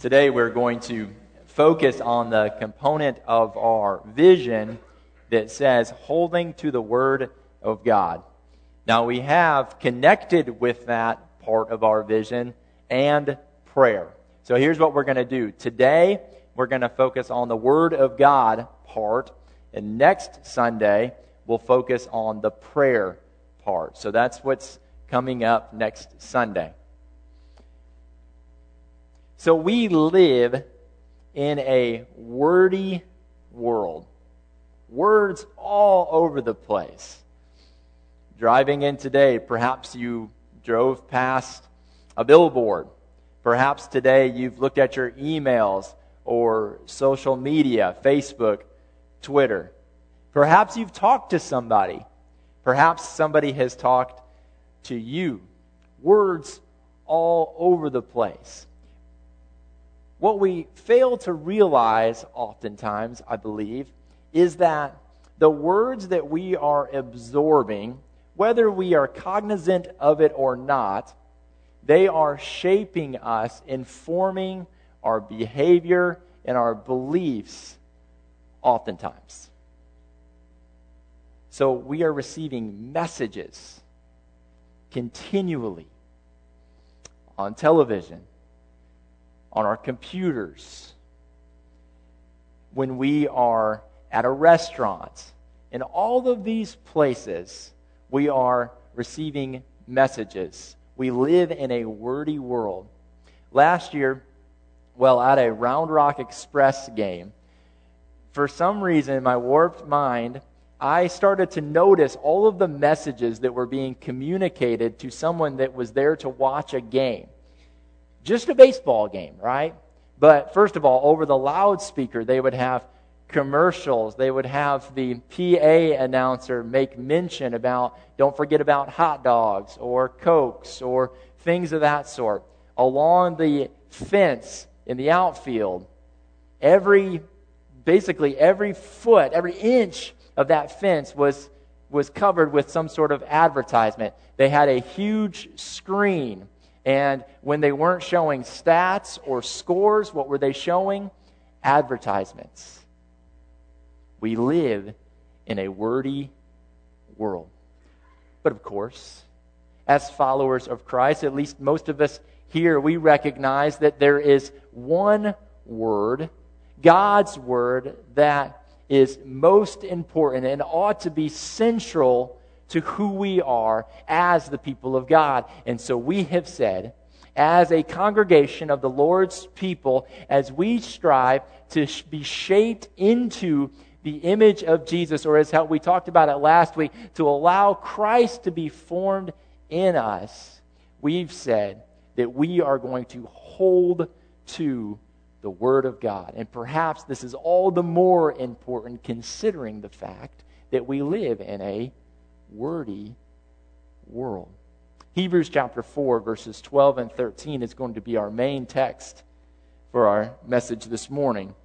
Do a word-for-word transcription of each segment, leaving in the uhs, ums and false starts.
Today we're going to focus on the component of our vision that says holding to the Word of God. Now we have connected with that part of our vision and prayer. So here's what we're going to do. Today we're going to focus on the Word of God part, and next Sunday we'll focus on the prayer part. So that's what's coming up next Sunday. So we live in a wordy world. Words all over the place. Driving in today, perhaps you drove past a billboard. Perhaps today you've looked at your emails or social media, Facebook, Twitter. Perhaps you've talked to somebody. Perhaps somebody has talked to you. Words all over the place. What we fail to realize oftentimes, I believe, is that the words that we are absorbing, whether we are cognizant of it or not, they are shaping us, informing our behavior and our beliefs oftentimes. So we are receiving messages continually on television, on our computers, when we are at a restaurant. In all of these places, we are receiving messages. We live in a wordy world. Last year, well, at a Round Rock Express game, for some reason, in my warped mind, I started to notice all of the messages that were being communicated to someone that was there to watch a game. Just a baseball game, right? But first of all, over the loudspeaker, they would have commercials. They would have the P A announcer make mention about, don't forget about hot dogs or Cokes or things of that sort. Along the fence in the outfield, every, basically every foot, every inch of that fence was, was covered with some sort of advertisement. They had a huge screen. And when they weren't showing stats or scores, what were they showing? Advertisements. We live in a wordy world. But of course, as followers of Christ, at least most of us here, we recognize that there is one word, God's word, that is most important and ought to be central to who we are as the people of God. And so we have said, as a congregation of the Lord's people, as we strive to be shaped into the image of Jesus, or as how we talked about it last week, to allow Christ to be formed in us, we've said that we are going to hold to the Word of God. And perhaps this is all the more important considering the fact that we live in a wordy world. Hebrews chapter four, verses twelve and thirteen is going to be our main text for our message this morning.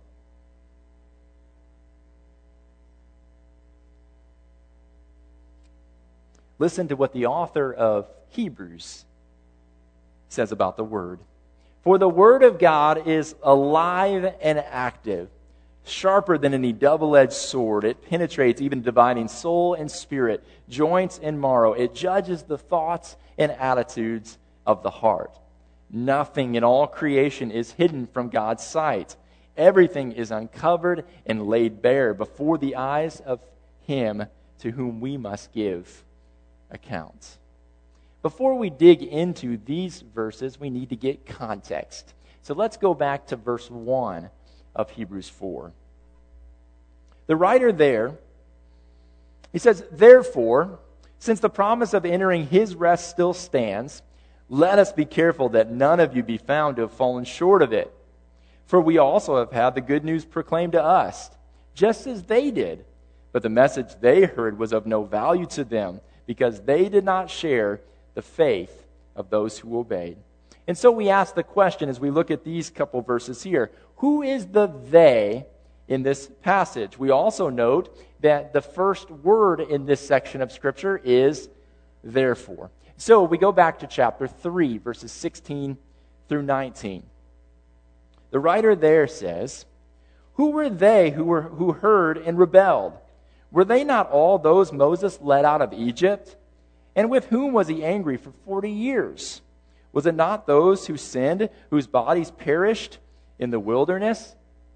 Listen to what the author of Hebrews says about the Word. For the Word of God is alive and active, sharper than any double-edged sword. It penetrates even dividing soul and spirit, joints and marrow. It judges the thoughts and attitudes of the heart. Nothing in all creation is hidden from God's sight. Everything is uncovered and laid bare before the eyes of Him to whom we must give account. Before we dig into these verses, we need to get context. So let's go back to verse one of Hebrews four. The writer there, he says, therefore, since the promise of entering his rest still stands, let us be careful that none of you be found to have fallen short of it. For we also have had the good news proclaimed to us, just as they did. But the message they heard was of no value to them, because they did not share the faith of those who obeyed. And so we ask the question as we look at these couple verses here, who is the they in this passage? We also note that the first word in this section of Scripture is therefore. So we go back to chapter three, verses sixteen through nineteen. The writer there says, "Who were they who were who heard and rebelled? Were they not all those Moses led out of Egypt? And with whom was he angry for forty years? Was it not those who sinned, whose bodies perished in the wilderness?"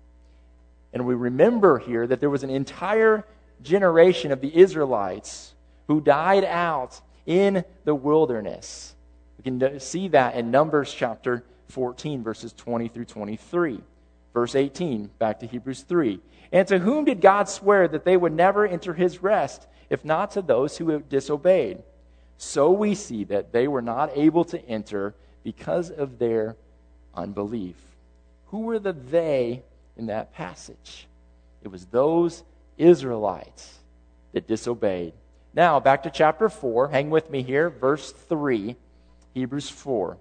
And we remember here that there was an entire generation of the Israelites who died out in the wilderness. We can see that in Numbers chapter fourteen, verses twenty through twenty-three. Verse eighteen, back to Hebrews three. "And to whom did God swear that they would never enter his rest, if not to those who disobeyed? So we see that they were not able to enter because of their unbelief." Who were the they in that passage? It was those Israelites that disobeyed. Now, back to chapter four. Hang with me here. Verse three, Hebrews four.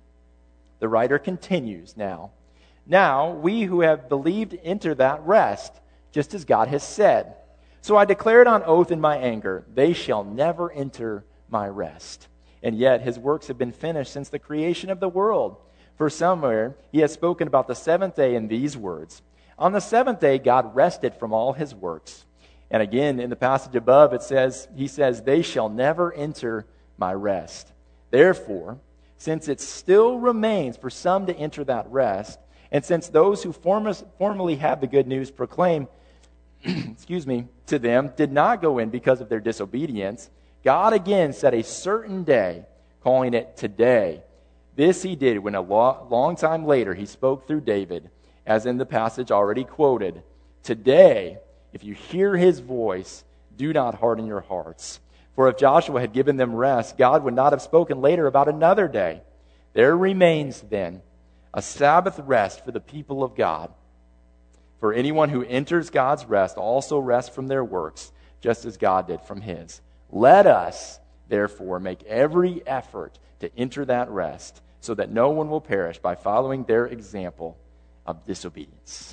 The writer continues now. "Now, we who have believed enter that rest, just as God has said. So I declared on oath in my anger, they shall never enter my rest. And yet his works have been finished since the creation of the world. For somewhere he has spoken about the seventh day in these words, on the seventh day God rested from all his works. And again, in the passage above, it says, he says, they shall never enter my rest. Therefore, since it still remains for some to enter that rest, and since those who form- formerly had the good news proclaimed, excuse me, to them did not go in because of their disobedience, God again set a certain day, calling it today. This he did when a lo- long time later he spoke through David, as in the passage already quoted. Today, if you hear his voice, do not harden your hearts. For if Joshua had given them rest, God would not have spoken later about another day. There remains then a Sabbath rest for the people of God. For anyone who enters God's rest also rests from their works, just as God did from his. Let us, therefore, make every effort to enter that rest, so that no one will perish by following their example of disobedience.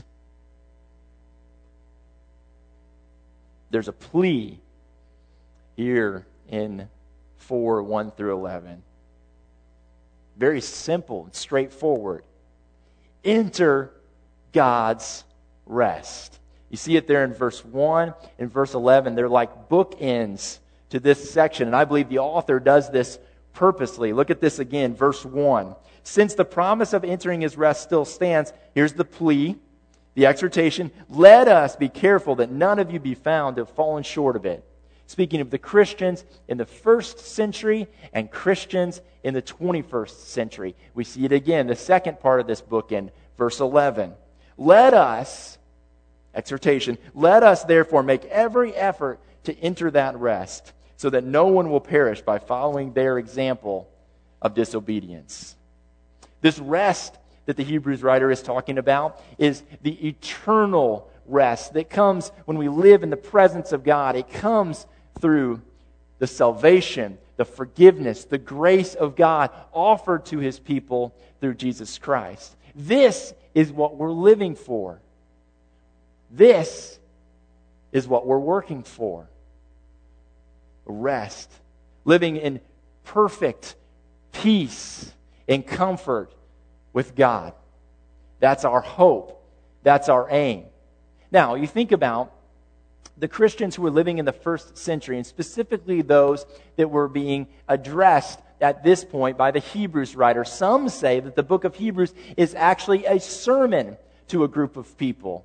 There's a plea here in four, one through eleven. Very simple and straightforward. Enter God's rest. You see it there in verse one and verse eleven. They're like bookends to this section, and I believe the author does this purposely. Look at this again, verse one. Since the promise of entering his rest still stands, here's the plea, the exhortation, let us be careful that none of you be found to have fallen short of it. Speaking of the Christians in the first century and Christians in the twenty-first century. We see it again, the second part of this book in verse eleven. Let us, exhortation, let us therefore make every effort to enter that rest, so that no one will perish by following their example of disobedience. This rest that the Hebrews writer is talking about is the eternal rest that comes when we live in the presence of God. It comes through the salvation, the forgiveness, the grace of God offered to his people through Jesus Christ. This is what we're living for. This is what we're working for. Rest. Living in perfect peace and comfort with God. That's our hope. That's our aim. Now, you think about the Christians who were living in the first century, and specifically those that were being addressed at this point by the Hebrews writer. Some say that the book of Hebrews is actually a sermon to a group of people.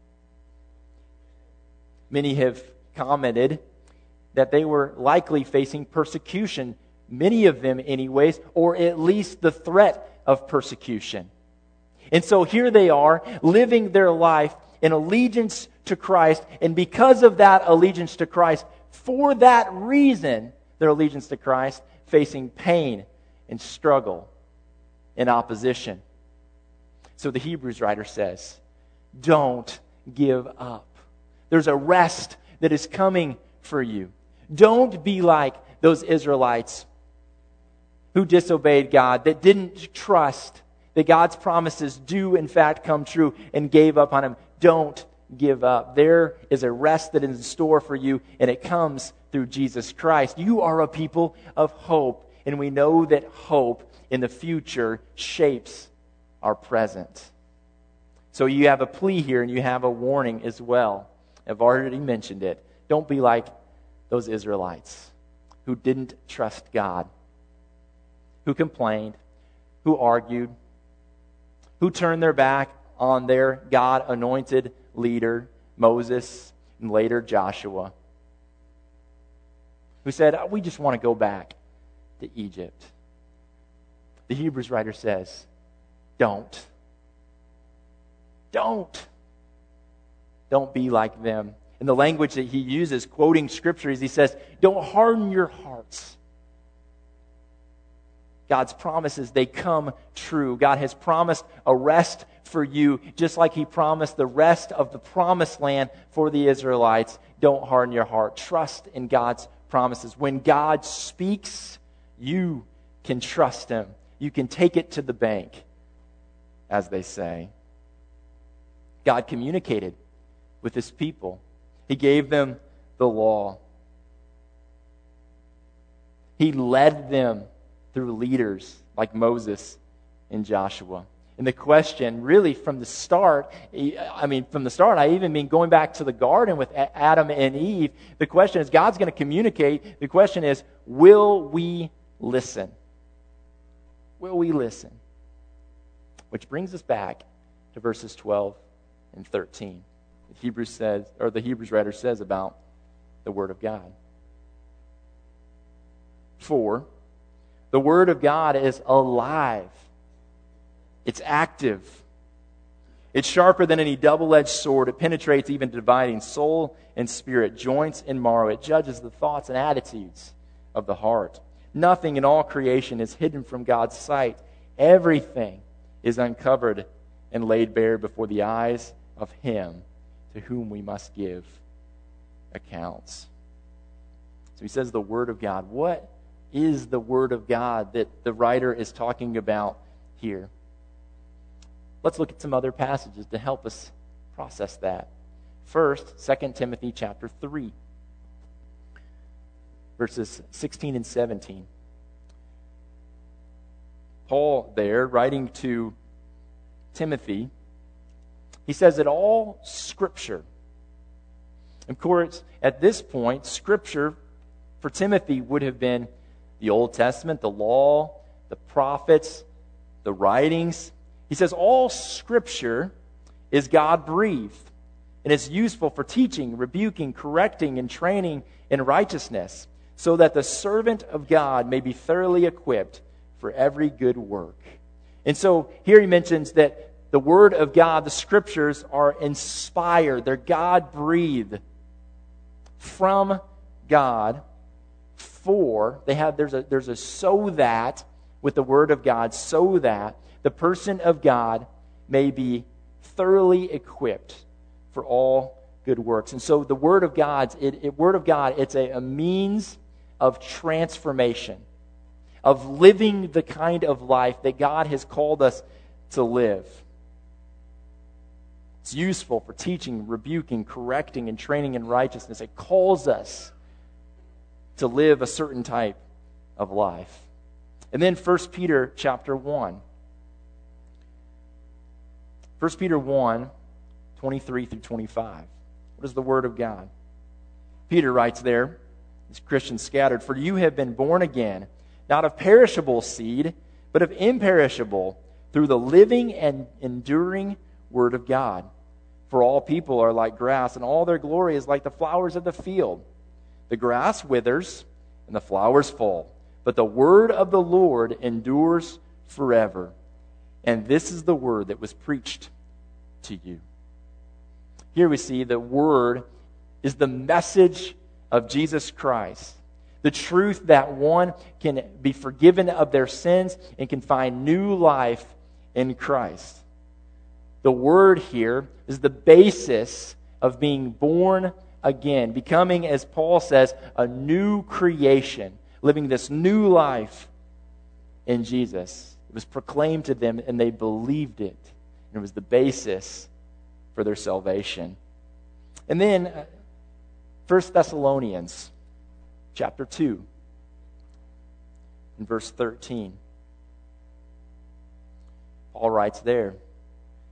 Many have commented that they were likely facing persecution, many of them anyways, or at least the threat of persecution. And so here they are, living their life in allegiance to Christ, and because of that allegiance to Christ, for that reason, their allegiance to Christ, facing pain and struggle and opposition. So the Hebrews writer says, don't give up. There's a rest that is coming for you. Don't be like those Israelites who disobeyed God, that didn't trust that God's promises do in fact come true and gave up on him. Don't give up. There is a rest that is in store for you, and it comes through Jesus Christ. You are a people of hope, and we know that hope in the future shapes our present. So you have a plea here and you have a warning as well. I've already mentioned it. Don't be like those Israelites who didn't trust God, who complained, who argued, who turned their back on their God-anointed leader, Moses, and later Joshua, who said, oh, we just want to go back to Egypt. The Hebrews writer says, don't. Don't. Don't be like them. And the language that he uses, quoting Scripture, is he says, don't harden your hearts. God's promises, they come true. God has promised a rest for you, just like he promised the rest of the promised land for the Israelites. Don't harden your heart. Trust in God's promises. When God speaks, you can trust him. You can take it to the bank, as they say. God communicated with his people. He gave them the law. He led them through leaders like Moses and Joshua. And the question, really from the start, I mean, from the start, I even mean going back to the garden with Adam and Eve, the question is, God's going to communicate. The question is, will we listen? Will we listen? Which brings us back to verses twelve and thirteen. The Hebrews says, or the Hebrews writer says about the Word of God. For the Word of God is alive. It's active. It's sharper than any double-edged sword. It penetrates even dividing soul and spirit, joints and marrow. It judges the thoughts and attitudes of the heart. Nothing in all creation is hidden from God's sight. Everything is uncovered and laid bare before the eyes of Him to whom we must give accounts. So he says the Word of God. What is the Word of God that the writer is talking about here? Let's look at some other passages to help us process that. First, Second Timothy chapter three, verses sixteen and seventeen. Paul there, writing to Timothy, he says that all Scripture, of course, at this point, Scripture for Timothy would have been the Old Testament, the law, the prophets, the writings. He says all Scripture is God-breathed, and it's useful for teaching, rebuking, correcting, and training in righteousness, so that the servant of God may be thoroughly equipped for every good work. And so here he mentions that the Word of God, the Scriptures, are inspired. They're God-breathed from God for, they have, there's a, there's a so that with the Word of God, so that the person of God may be thoroughly equipped for all good works. And so the Word of God, it, it, Word of God, it's a, a means of transformation, of living the kind of life that God has called us to live. It's useful for teaching, rebuking, correcting, and training in righteousness. It calls us to live a certain type of life. And then First Peter chapter one. First Peter one, twenty-three through twenty-five. What is the Word of God? Peter writes there, as Christians scattered, "For you have been born again, not of perishable seed, but of imperishable, through the living and enduring Word of God. For all people are like grass, and all their glory is like the flowers of the field. The grass withers, and the flowers fall, but the word of the Lord endures forever. And this is the word that was preached to you." Here we see the word is the message of Jesus Christ. The truth that one can be forgiven of their sins and can find new life in Christ. The word here is the basis of being born again, becoming, as Paul says, a new creation, living this new life in Jesus. It was proclaimed to them and they believed it. And it was the basis for their salvation. And then uh, First Thessalonians chapter two and verse thirteen. Paul writes there,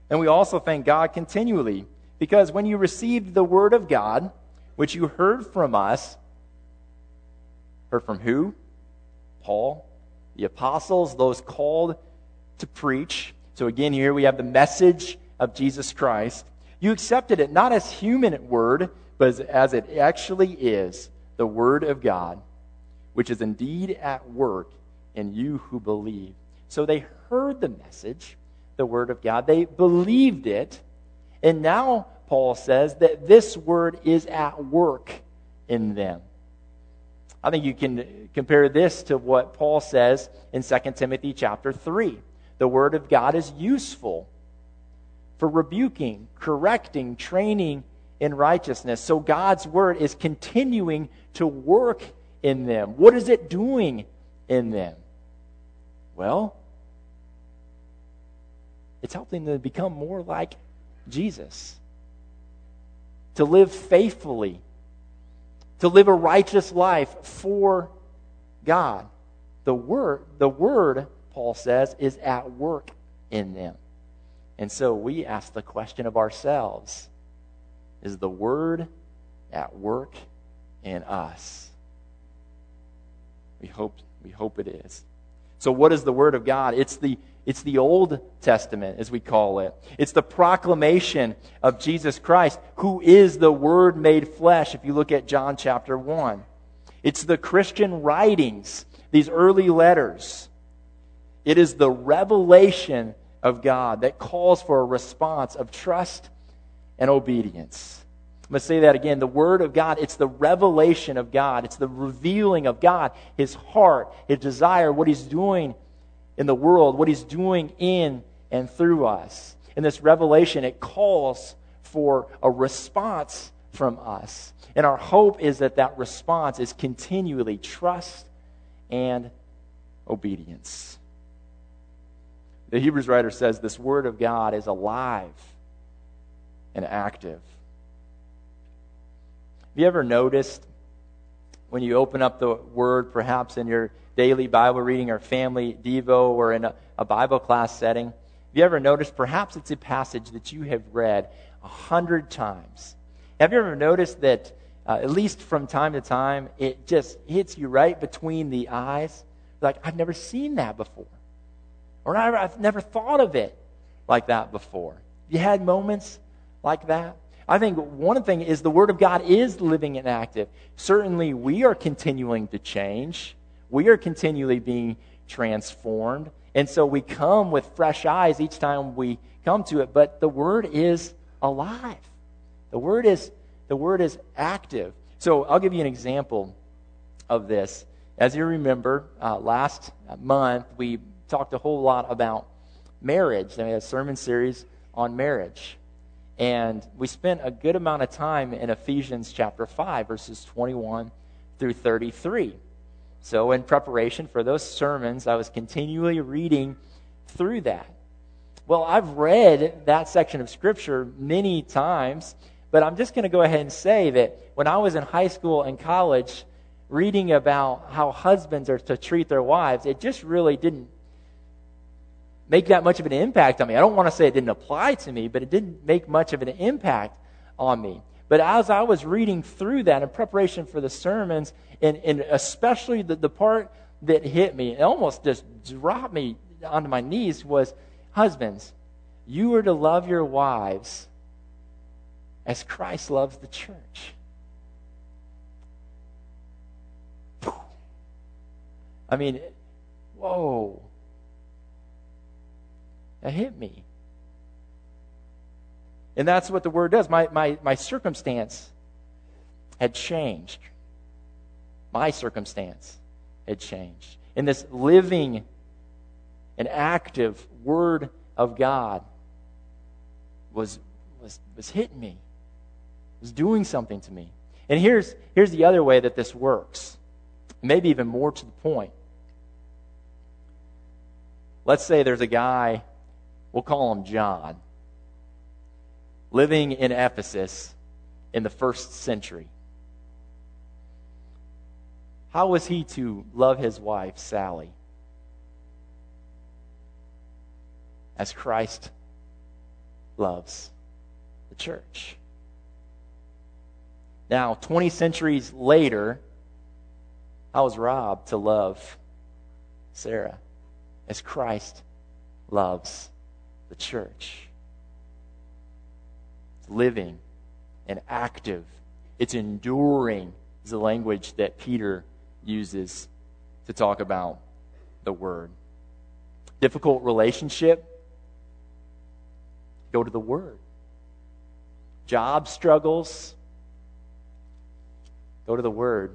And we also thank God continually, because when you received the word of God, which you heard from us, heard from who? Paul, the apostles, those called to preach. So again, here we have the message of Jesus Christ. You accepted it not as human word, but as, as it actually is, the word of God, which is indeed at work in you who believe. So they heard the message, the word of God. They believed it. And now Paul says that this word is at work in them. I think you can compare this to what Paul says in Second Timothy chapter three. The word of God is useful for rebuking, correcting, training in righteousness. So God's word is continuing to work in them. What is it doing in them? Well, it's helping them to become more like Jesus, to live faithfully, to live a righteous life for God. The word, the word, Paul says, is at work in them. And so we ask the question of ourselves, is the word at work in us? We hope, we hope it is. So what is the word of God? It's the It's the Old Testament, as we call it. It's the proclamation of Jesus Christ, who is the Word made flesh, if you look at John chapter one. It's the Christian writings, these early letters. It is the revelation of God that calls for a response of trust and obedience. I'm going to say that again. The Word of God, it's the revelation of God. It's the revealing of God, His heart, His desire, what He's doing in the world, what He's doing in and through us. In this revelation, it calls for a response from us. And our hope is that that response is continually trust and obedience. The Hebrews writer says this Word of God is alive and active. Have you ever noticed when you open up the Word, perhaps in your daily Bible reading or family devo or in a, a Bible class setting, have you ever noticed perhaps it's a passage that you have read a hundred times? Have you ever noticed that uh, at least from time to time it just hits you right between the eyes? Like, I've never seen that before. Or I've never thought of it like that before. You had moments like that? I think one thing is the Word of God is living and active. Certainly we are continuing to change. We are continually being transformed. And so we come with fresh eyes each time we come to it. But the Word is alive. The Word is, the Word is active. So I'll give you an example of this. As you remember, uh, last month we talked a whole lot about marriage. We had a sermon series on marriage. And we spent a good amount of time in Ephesians chapter five, verses twenty-one through thirty-three. So in preparation for those sermons, I was continually reading through that. Well, I've read that section of Scripture many times, but I'm just going to go ahead and say that when I was in high school and college, reading about how husbands are to treat their wives, it just really didn't make that much of an impact on me. I don't want to say it didn't apply to me, but it didn't make much of an impact on me. But as I was reading through that in preparation for the sermons, and, and especially the, the part that hit me, it almost just dropped me onto my knees, was, husbands, you are to love your wives as Christ loves the church. I mean, whoa. That hit me. And that's what the Word does. My, my, my circumstance had changed. My circumstance had changed. And this living and active Word of God was, was, was hitting me. Was doing something to me. And here's, here's the other way that this works. Maybe even more to the point. Let's say there's a guy, we'll call him John, living in Ephesus in the first century. How was he to love his wife, Sally, as Christ loves the church. Now, twenty centuries later, how is Rob to love Sarah as Christ loves the church? It's living and active. It's enduring is the language that Peter uses to talk about the Word. Difficult relationship? Go to the Word. Job struggles? Go to the Word.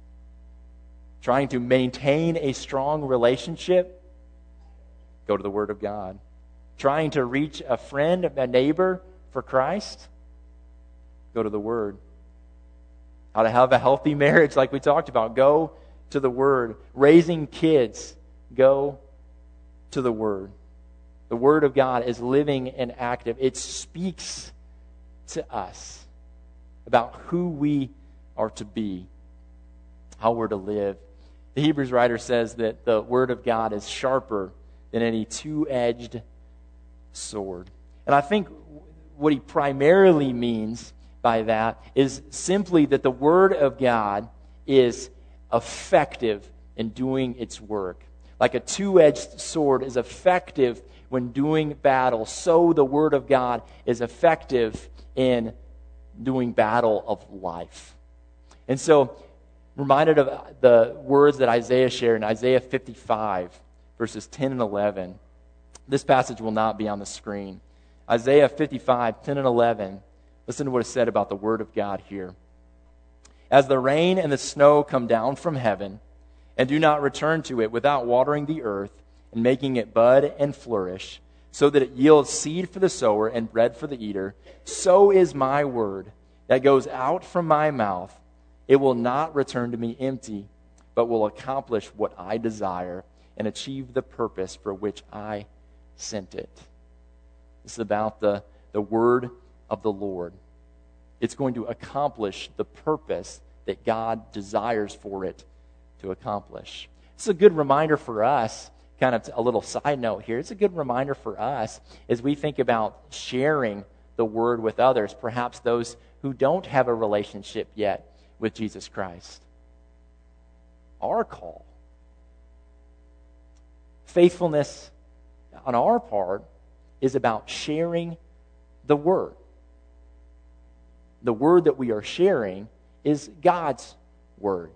Trying to maintain a strong relationship? Go to the Word of God. Trying to reach a friend, a neighbor for Christ? Go to the Word. How to have a healthy marriage, like we talked about? Go to the Word. Raising kids? Go to the Word. The Word of God is living and active. It speaks to us about who we are to be, how we're to live. The Hebrews writer says that the Word of God is sharper than any two-edged sword. And I think what he primarily means by that is simply that the Word of God is effective in doing its work. Like a two-edged sword is effective when doing battle, so the Word of God is effective in doing battle of life. And so, reminded of the words that Isaiah shared in Isaiah fifty-five, verses ten and eleven. This passage will not be on the screen. Isaiah fifty-five, ten and eleven. Listen to what is said about the Word of God here. As the rain and the snow come down from heaven, and do not return to it without watering the earth and making it bud and flourish, so that it yields seed for the sower and bread for the eater, so is my word that goes out from my mouth. It will not return to me empty, but will accomplish what I desire and achieve the purpose for which I sent it. This is about the, the word of the Lord. It's going to accomplish the purpose that God desires for it to accomplish. It's a good reminder for us, kind of a little side note here, it's a good reminder for us as we think about sharing the word with others, perhaps those who don't have a relationship yet with Jesus Christ. Our call, faithfulness on our part, is about sharing the word. The word that we are sharing is God's word.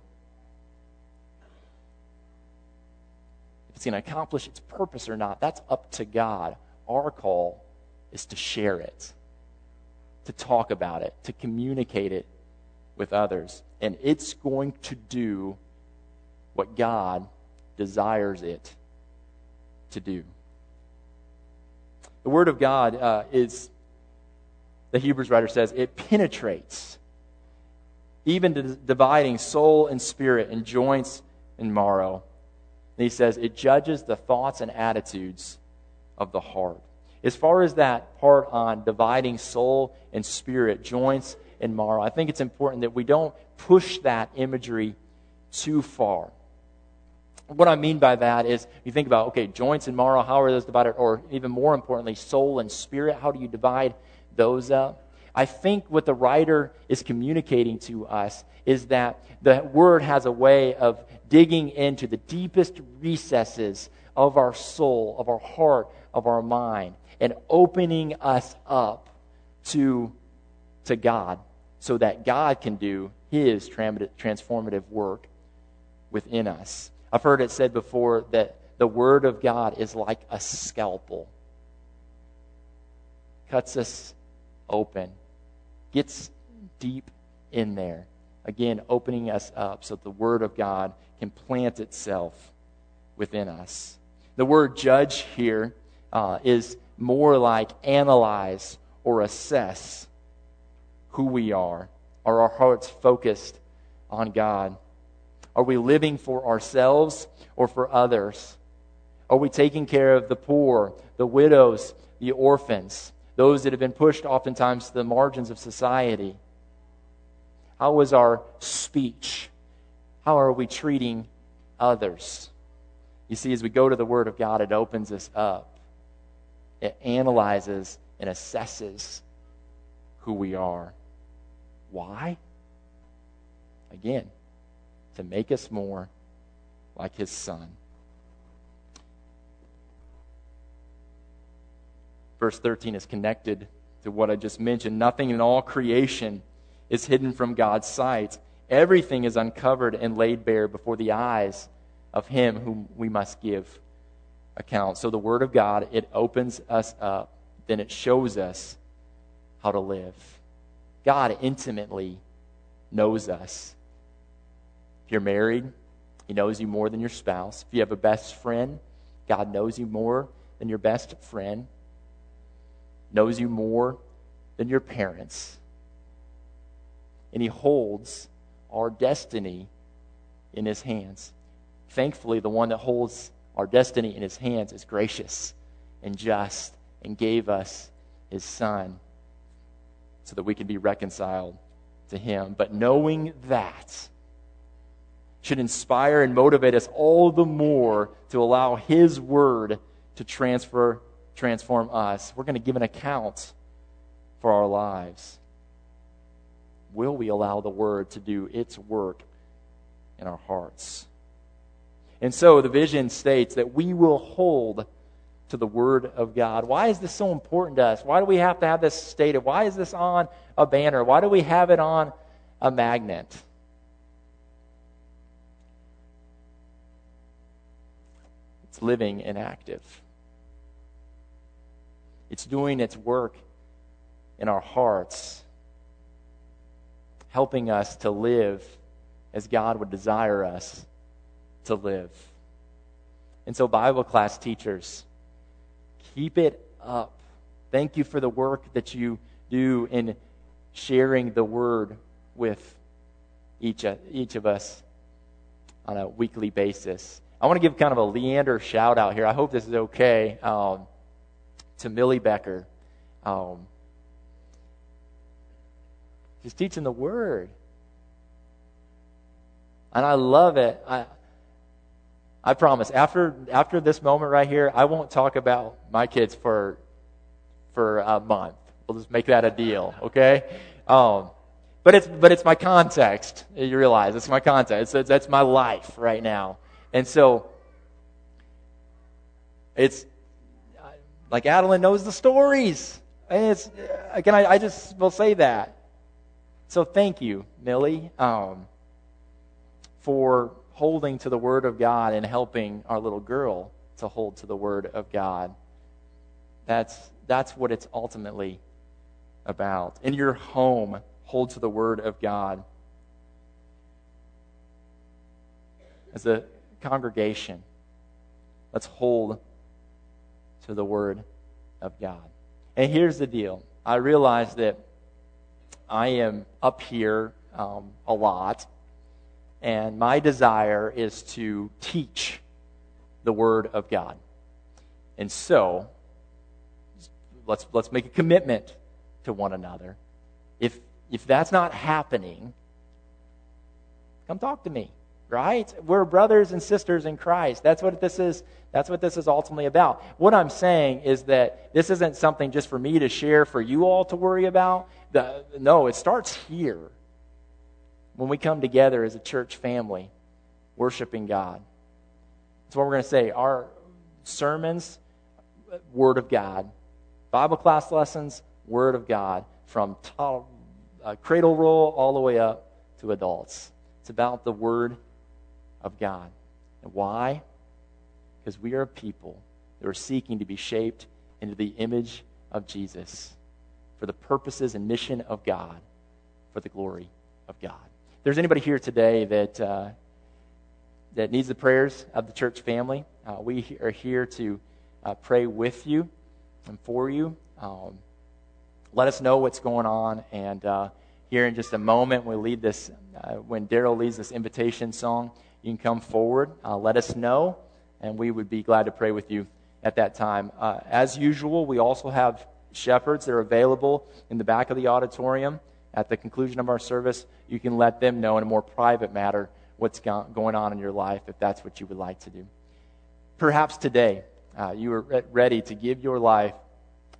If it's going to accomplish its purpose or not, that's up to God. Our call is to share it, to talk about it, to communicate it with others. And it's going to do what God desires it to do. The Word of God uh, is, the Hebrews writer says, it penetrates, even to dividing soul and spirit and joints and marrow. And he says it judges the thoughts and attitudes of the heart. As far as that part on dividing soul and spirit, joints and marrow, I think it's important that we don't push that imagery too far. What I mean by that is, you think about, okay, joints and marrow, how are those divided? Or even more importantly, soul and spirit, how do you divide those up? I think what the writer is communicating to us is that the Word has a way of digging into the deepest recesses of our soul, of our heart, of our mind, and opening us up to, to God so that God can do His transformative work within us. I've heard it said before that the Word of God is like a scalpel. Cuts us open. Gets deep in there. Again, opening us up so that the Word of God can plant itself within us. The word judge here uh, is more like analyze or assess who we are. Are our hearts focused on God? Are we living for ourselves or for others? Are we taking care of the poor, the widows, the orphans, those that have been pushed oftentimes to the margins of society? How is our speech? How are we treating others? You see, as we go to the Word of God, it opens us up. It analyzes and assesses who we are. Why? Again, to make us more like his Son. Verse thirteen is connected to what I just mentioned. Nothing in all creation is hidden from God's sight. Everything is uncovered and laid bare before the eyes of him whom we must give account. So the Word of God, it opens us up, then it shows us how to live. God intimately knows us. If you're married, he knows you more than your spouse. If you have a best friend, God knows you more than your best friend. Knows you more than your parents. And he holds our destiny in his hands. Thankfully, the one that holds our destiny in his hands is gracious and just and gave us his Son so that we can be reconciled to him. But knowing that should inspire and motivate us all the more to allow his word to transfer, transform us. We're going to give an account for our lives. Will we allow the word to do its work in our hearts? And so the vision states that we will hold to the Word of God. Why is this so important to us? Why do we have to have this stated? Why is this on a banner? Why do we have it on a magnet? It's living and active. It's doing its work in our hearts, helping us to live as God would desire us to live. And so, Bible class teachers, keep it up. Thank you for the work that you do in sharing the word with each, each of us on a weekly basis. I want to give kind of a Leander shout out here. I hope this is okay. Um, to Millie Becker. Um, she's teaching the word. And I love it. I I promise, after after this moment right here, I won't talk about my kids for for a month. We'll just make that a deal, okay? Um, but it's but it's my context. You realize it's my context. It's, that's my life right now, and so it's like Adeline knows the stories. And it's again, I, I just will say that. So thank you, Millie, um, for holding to the Word of God and helping our little girl to hold to the Word of God. That's that's what it's ultimately about. In your home, hold to the Word of God. As a congregation, let's hold to the Word of God. And here's the deal. I realize that I am up here um, a lot, and my desire is to teach the Word of God. And so, let's let's make a commitment to one another. If if that's not happening, come talk to me, right? We're brothers and sisters in Christ. That's what this is. That's what this is ultimately about. What I'm saying is that this isn't something just for me to share for you all to worry about. The, no, it starts here. When we come together as a church family, worshiping God. That's what we're going to say. Our sermons, Word of God. Bible class lessons, Word of God. From top, uh, cradle roll all the way up to adults. It's about the Word of God. And why? Because we are a people that are seeking to be shaped into the image of Jesus for the purposes and mission of God, for the glory of God. If there's anybody here today that uh, that needs the prayers of the church family, uh, we are here to uh, pray with you and for you. Um, let us know what's going on, and uh, here in just a moment, we lead this. Uh, when Daryl leads this invitation song, you can come forward. Uh, let us know, and we would be glad to pray with you at that time. Uh, as usual, we also have shepherds that are available in the back of the auditorium. At the conclusion of our service, you can let them know in a more private matter what's go- going on in your life, if that's what you would like to do. Perhaps today, uh, you are re- ready to give your life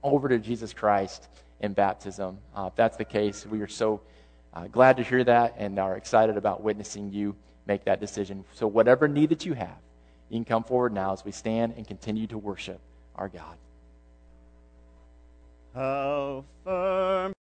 over to Jesus Christ in baptism. Uh, if that's the case, we are so uh, glad to hear that and are excited about witnessing you make that decision. So whatever need that you have, you can come forward now as we stand and continue to worship our God. How firm